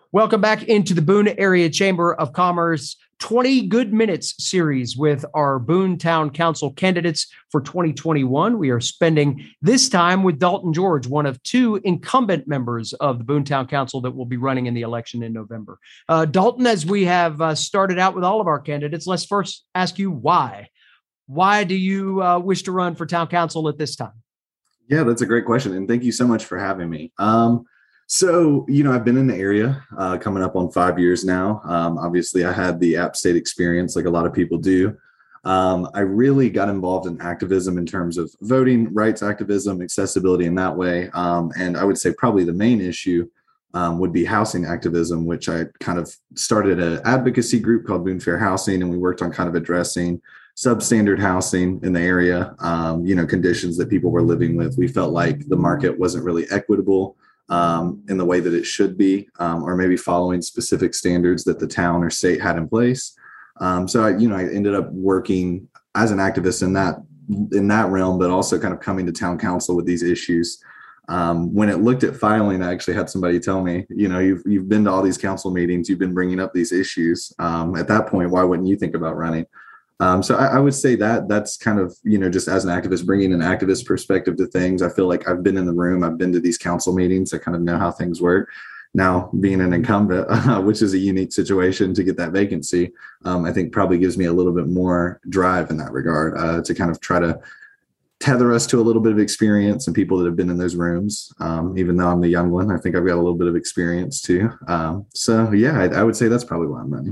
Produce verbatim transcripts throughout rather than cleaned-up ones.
Welcome back into the Boone Area Chamber of Commerce twenty Good Minutes series with our Boone Town Council candidates for twenty twenty-one. We are spending this time with Dalton George, one of two incumbent members of the Boone Town Council that will be running in the election in November. Uh, Dalton, as we have uh, started out with all of our candidates, let's first ask you why. Why do you uh, wish to run for town council at this time? Yeah, that's a great question. And thank you so much for having me. Um, So, you know, I've been in the area uh, coming up on five years now. Um, obviously, I had the App State experience like a lot of people do. Um, I really got involved in activism in terms of voting rights activism, accessibility in that way. Um, and I would say probably the main issue um, would be housing activism, which I kind of started an advocacy group called Boone Fair Housing. And we worked on kind of addressing substandard housing in the area, um, you know, conditions that people were living with. We felt like the market wasn't really equitable Um, in the way that it should be, um, or maybe following specific standards that the town or state had in place. Um, so I, you know, I ended up working as an activist in that in that realm, but also kind of coming to town council with these issues. Um, when it looked at filing, I actually had somebody tell me, you know, you've you've been to all these council meetings, you've been bringing up these issues. Um, at that point, why wouldn't you think about running? Um, so I, I would say that that's kind of, you know, just as an activist, bringing an activist perspective to things. I feel like I've been in the room. I've been to these council meetings. I kind of know how things work. Now, being an incumbent, uh, which is a unique situation to get that vacancy, um, I think probably gives me a little bit more drive in that regard uh, to kind of try to tether us to a little bit of experience and people that have been in those rooms. Um, even though I'm the young one, I think I've got a little bit of experience too. Um, so, yeah, I, I would say that's probably why I'm running.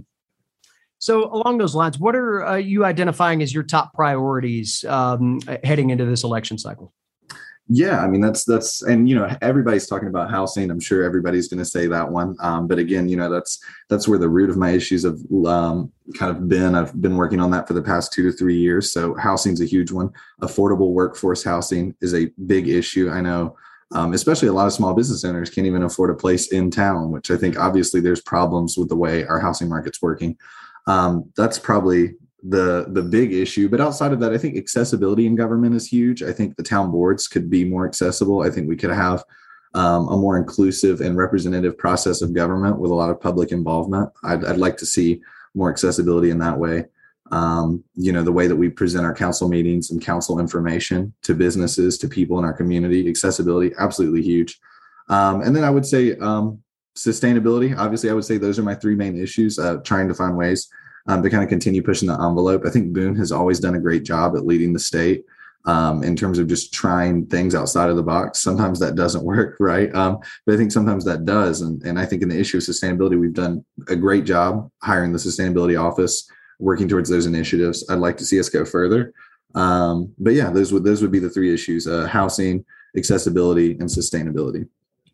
So along those lines, what are uh, you identifying as your top priorities um, heading into this election cycle? Yeah, I mean, that's that's and, you know, everybody's talking about housing. I'm sure everybody's going to say that one. Um, but again, you know, that's that's where the root of my issues have um, kind of been. I've been working on that for the past two to three years. So housing's a huge one. Affordable workforce housing is a big issue. I know, um, especially a lot of small business owners can't even afford a place in town, which I think obviously there's problems with the way our housing market's working. Um, that's probably the the big issue. But outside of that, I think accessibility in government is huge. I think the town boards could be more accessible. I think we could have um, a more inclusive and representative process of government with a lot of public involvement. I'd, I'd like to see more accessibility in that way. Um, you know, the way that we present our council meetings and council information to businesses, to people in our community, accessibility, absolutely huge. Um, and then I would say, um, sustainability. Obviously, I would say those are my three main issues, uh, trying to find ways um, to kind of continue pushing the envelope. I think Boone has always done a great job at leading the state um, in terms of just trying things outside of the box. Sometimes that doesn't work, right? Um, but I think sometimes that does. And, and I think in the issue of sustainability, we've done a great job hiring the sustainability office, working towards those initiatives. I'd like to see us go further. Um, but yeah, those would, those would be the three issues, uh, housing, accessibility, and sustainability.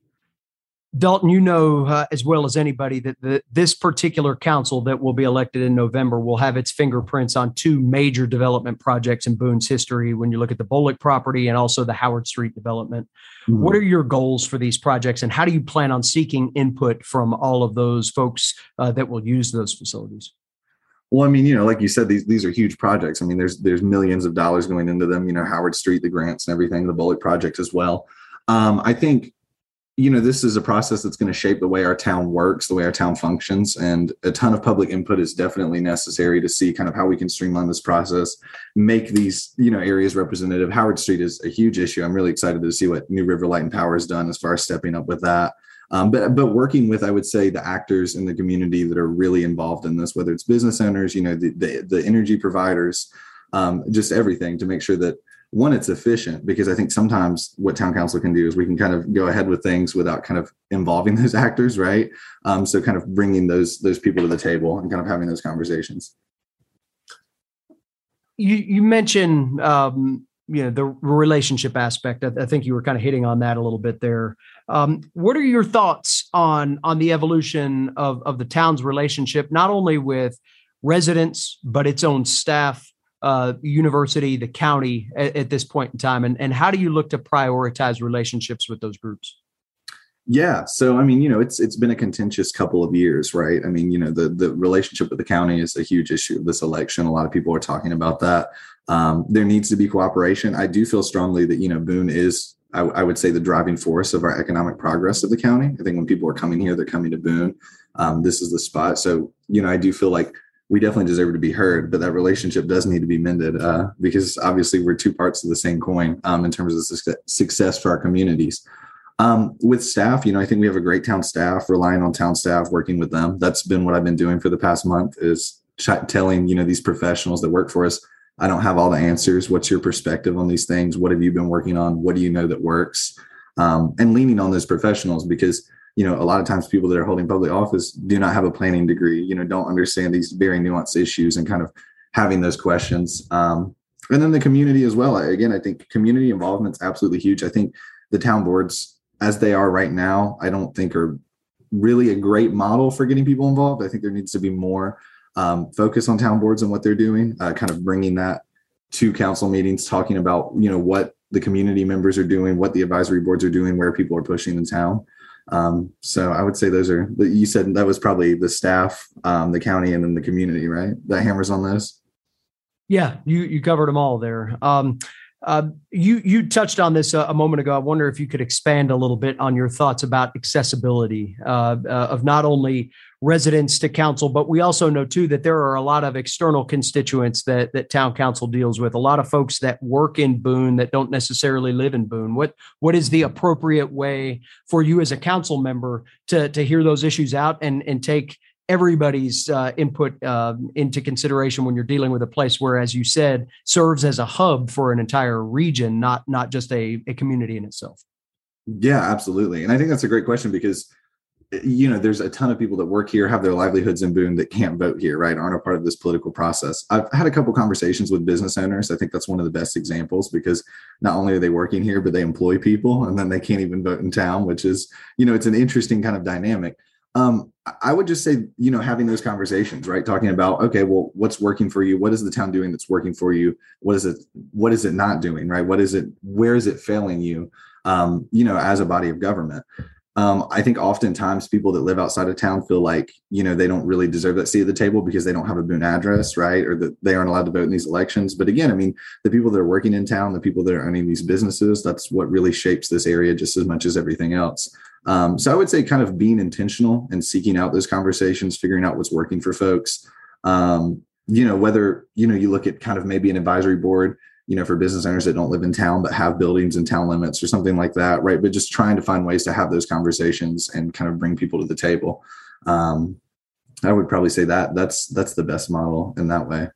Dalton, you know uh, as well as anybody that the, this particular council that will be elected in November will have its fingerprints on two major development projects in Boone's history when you look at the Bullock property and also the Howard Street development. Mm-hmm. What are your goals for these projects, and how do you plan on seeking input from all of those folks uh, that will use those facilities? Well, I mean, you know, like you said, these these are huge projects. I mean, there's there's millions of dollars going into them, you know, Howard Street, the grants and everything, the Bullock project as well. Um, I think you know, this is a process that's going to shape the way our town works, the way our town functions, and a ton of public input is definitely necessary to see kind of how we can streamline this process, make these, you know, areas representative. Howard Street is a huge issue. I'm really excited to see what New River Light and Power has done as far as stepping up with that. Um, but but working with, I would say, the actors in the community that are really involved in this, whether it's business owners, you know, the the, the energy providers, um, just everything to make sure that, one, it's efficient, because I think sometimes what town council can do is we can kind of go ahead with things without kind of involving those actors, right? Um, so kind of bringing those those people to the table and kind of having those conversations. You you mentioned um, you know the relationship aspect. I, I think you were kind of hitting on that a little bit there. Um, what are your thoughts on on the evolution of of the town's relationship, not only with residents but its own staff, Uh, university, the county at, at this point in time? And, and how do you look to prioritize relationships with those groups? Yeah. So, I mean, you know, it's it's been a contentious couple of years, right? I mean, you know, the, the relationship with the county is a huge issue of this election. A lot of people are talking about that. Um, there needs to be cooperation. I do feel strongly that, you know, Boone is I, I would say, the driving force of our economic progress of the county. I think when people are coming here, they're coming to Boone. Um, this is the spot. So, you know, I do feel like we definitely deserve to be heard, but that relationship does need to be mended uh, because obviously we're two parts of the same coin um, in terms of the success for our communities. Um, with staff, you know, I think we have a great town staff, relying on town staff, working with them. That's been what I've been doing for the past month, is ch- telling, you know, these professionals that work for us, I don't have all the answers. What's your perspective on these things? What have you been working on? What do you know that works? Um, and leaning on those professionals, because, you know, a lot of times people that are holding public office do not have a planning degree, you know, don't understand these very nuanced issues, and kind of having those questions. Um, and then the community as well. Again, I think community involvement is absolutely huge. I think the town boards, as they are right now, I don't think are really a great model for getting people involved. I think there needs to be more um, focus on town boards and what they're doing, uh, kind of bringing that to council meetings, talking about, you know, what the community members are doing, what the advisory boards are doing, where people are pushing the town. Um, so I would say those are, you said that was probably the staff, um, the county, and then the community, right? That hammers on those. Yeah, you you covered them all there. Um, uh, you you touched on this a, a moment ago. I wonder if you could expand a little bit on your thoughts about accessibility uh, uh, of not only residents to council, but we also know too that there are a lot of external constituents that that town council deals with. A lot of folks that work in Boone that don't necessarily live in Boone. What what is the appropriate way for you as a council member to to hear those issues out and and take everybody's uh, input uh, into consideration when you're dealing with a place where, as you said, serves as a hub for an entire region, not not just a, a community in itself? Yeah, absolutely. And I think that's a great question, because, you know, there's a ton of people that work here, have their livelihoods in Boone, that can't vote here, right? Aren't a part of this political process. I've had a couple conversations with business owners. I think that's one of the best examples, because not only are they working here, but they employ people, and then they can't even vote in town, which is, you know, it's an interesting kind of dynamic. Um, I would just say, you know, having those conversations, right? Talking about, okay, well, what's working for you? What is the town doing that's working for you? What is it? What is it not doing, right? What is it? Where is it failing you? Um, you know, as a body of government. Um, I think oftentimes people that live outside of town feel like, you know, they don't really deserve that seat at the table because they don't have a Boone address, right? Or that they aren't allowed to vote in these elections. But again, I mean, the people that are working in town, the people that are owning these businesses, that's what really shapes this area just as much as everything else. Um, so I would say kind of being intentional and seeking out those conversations, figuring out what's working for folks. Um, you know, whether, you know, you look at kind of maybe an advisory board, you know, for business owners that don't live in town, but have buildings in town limits or something like that. Right. But just trying to find ways to have those conversations and kind of bring people to the table. Um, I would probably say that that's, that's the best model in that way.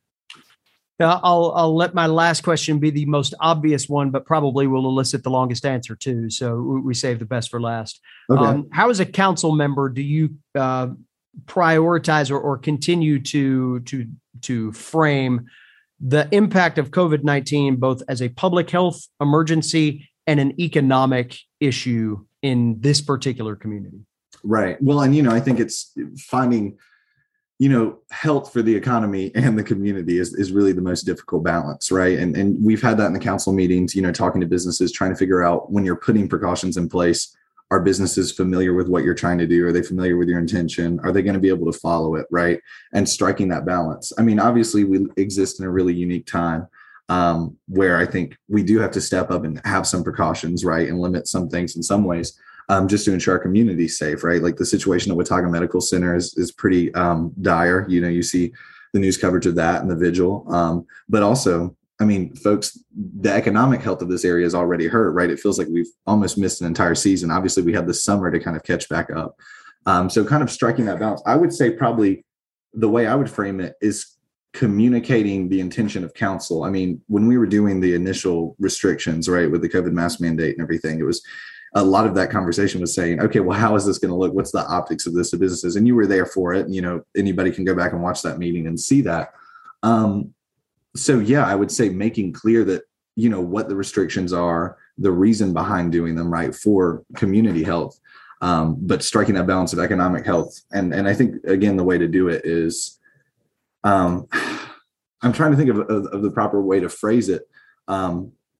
Now, I'll I'll let my last question be the most obvious one, but probably will elicit the longest answer too. So we save the best for last. Okay. Um, how, as a council member, do you uh, prioritize or, or continue to to to frame the impact of COVID nineteen both as a public health emergency and an economic issue in this particular community? Right. Well, and you know, I think it's finding, you know, health for the economy and the community is, is really the most difficult balance, right? And and we've had that in the council meetings, you know, talking to businesses, trying to figure out, when you're putting precautions in place, are businesses familiar with what you're trying to do? Are they familiar with your intention? Are they going to be able to follow it, right? And striking that balance. I mean, obviously we exist in a really unique time um, where I think we do have to step up and have some precautions, right? And limit some things in some ways. Um, just to ensure our community is safe, right? Like the situation at Watauga Medical Center is, is pretty um, dire. You know, you see the news coverage of that and the vigil. Um, but also, I mean, folks, the economic health of this area is already hurt, right? It feels like we've almost missed an entire season. Obviously, we have the summer to kind of catch back up. Um, so kind of striking that balance. I would say probably the way I would frame it is communicating the intention of council. I mean, when we were doing the initial restrictions, right, with the COVID mask mandate and everything, it was a lot of that conversation was saying, okay, well, how is this going to look? What's the optics of this to businesses? And you were there for it. And, you know, anybody can go back and watch that meeting and see that. Um, so, yeah, I would say making clear that, you know, what the restrictions are, the reason behind doing them, right, for community health, um, but striking that balance of economic health. And, and I think, again, the way to do it is, um, I'm trying to think of, of, of the proper way to phrase it. Um,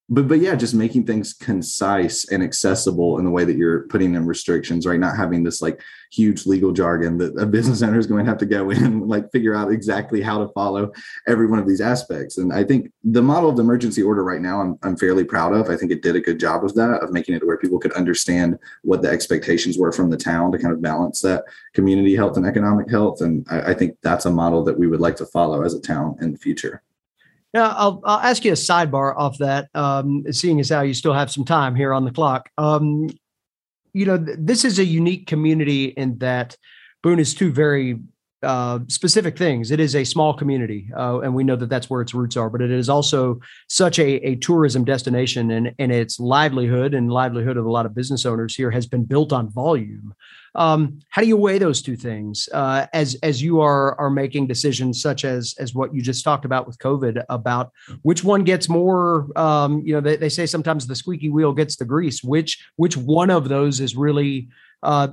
but but yeah, just making things concise and accessible in the way that you're putting in restrictions, right? Not having this like huge legal jargon that a business owner is going to have to go in and like figure out exactly how to follow every one of these aspects. And I think the model of the emergency order right now, I'm I'm fairly proud of. I think it did a good job of that, of making it where people could understand what the expectations were from the town to kind of balance that community health and economic health. And I, I think that's a model that we would like to follow as a town in the future. Now, I'll, I'll ask you a sidebar off that, um, seeing as how you still have some time here on the clock. Um, you know, th- this is a unique community in that Boone is two very uh, specific things. It is a small community, uh, and we know that that's where its roots are, but it is also such a, a tourism destination, and, and its livelihood and livelihood of a lot of business owners here has been built on volume. Um, how do you weigh those two things uh, as as you are are making decisions such as as what you just talked about with COVID, about which one gets more? Um, you know, they, they say sometimes the squeaky wheel gets the grease. Which which one of those is really uh,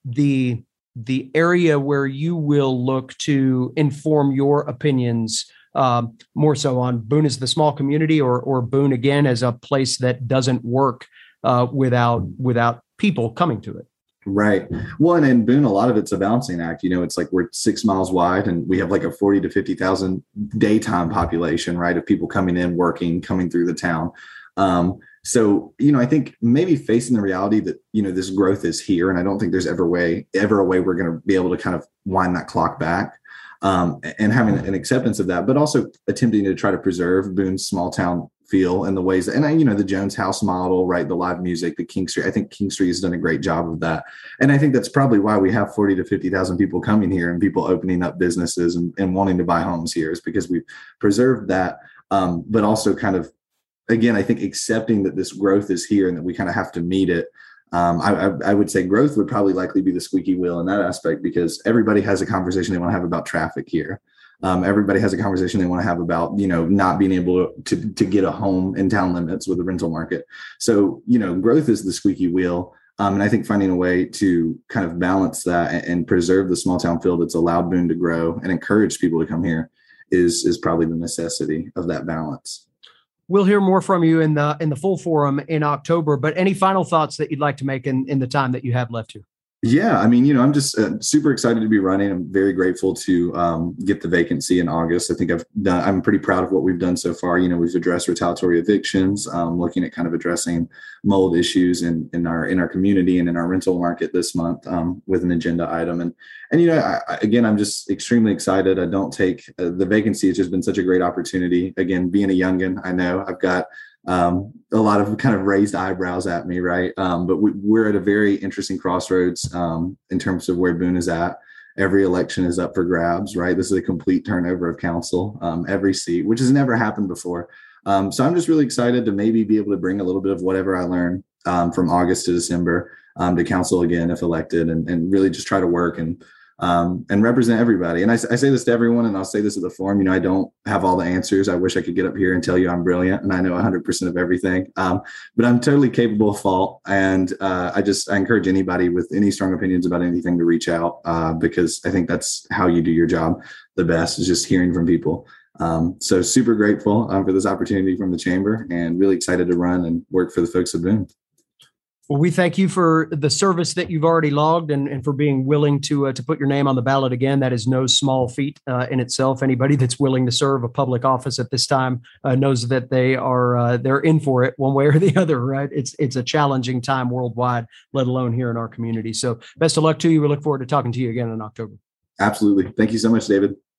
the the area where you will look to inform your opinions um, more so on Boone as the small community, or or Boone again as a place that doesn't work uh, without without people coming to it? Right. Well, and in Boone, a lot of it's a balancing act. You know, it's like we're six miles wide and we have like a forty to fifty thousand daytime population, right, of people coming in, working, coming through the town. Um, so, you know, I think maybe facing the reality that, you know, this growth is here. And I don't think there's ever way, ever a way we're going to be able to kind of wind that clock back. Um, and having an acceptance of that, but also attempting to try to preserve Boone's small town feel and the ways that, and I, you know, the Jones House model, right? The live music, the King Street. I think King Street has done a great job of that. And I think that's probably why we have forty to fifty thousand people coming here and people opening up businesses and, and wanting to buy homes here, is because we've preserved that. Um, but also kind of, again, I think accepting that this growth is here and that we kind of have to meet it. Um, I, I, I would say growth would probably likely be the squeaky wheel in that aspect, because everybody has a conversation they want to have about traffic here. Um, everybody has a conversation they want to have about, you know, not being able to, to, to get a home in town limits with the rental market. So, you know, growth is the squeaky wheel. Um, and I think finding a way to kind of balance that and, and preserve the small town feel that's allowed Boone to grow and encourage people to come here is, is probably the necessity of that balance. We'll hear more from you in the in the full forum in October, but any final thoughts that you'd like to make in, in the time that you have left here? Yeah, I mean, you know, I'm just uh, super excited to be running. I'm very grateful to um, get the vacancy in August. I think I've done, I'm pretty proud of what we've done so far. You know, we've addressed retaliatory evictions, um, looking at kind of addressing mold issues in, in our in our community and in our rental market this month um, with an agenda item. And, and you know, I, again, I'm just extremely excited. I don't take uh, the vacancy. It's just been such a great opportunity. Again, being a youngin', I know I've got um, a lot of kind of raised eyebrows at me, right? Um, but we, we're at a very interesting crossroads um, in terms of where Boone is at. Every election is up for grabs, right? This is a complete turnover of council, um, every seat, which has never happened before. Um, so I'm just really excited to maybe be able to bring a little bit of whatever I learned um, from August to December um, to council again, if elected, and, and really just try to work and Um, and represent everybody. And I, I say this to everyone, and I'll say this at the forum, you know, I don't have all the answers. I wish I could get up here and tell you I'm brilliant and I know one hundred percent of everything. Um, but I'm totally capable of fault. And uh, I just, I encourage anybody with any strong opinions about anything to reach out uh, because I think that's how you do your job the best, is just hearing from people. Um, so super grateful um, for this opportunity from the chamber, and really excited to run and work for the folks of Boone. Well, we thank you for the service that you've already logged, and, and for being willing to uh, to put your name on the ballot again. That is no small feat uh, in itself. Anybody that's willing to serve a public office at this time uh, knows that they are uh, they're in for it one way or the other, right? It's it's a challenging time worldwide, let alone here in our community. So best of luck to you. We look forward to talking to you again in October. Absolutely. Thank you so much, David.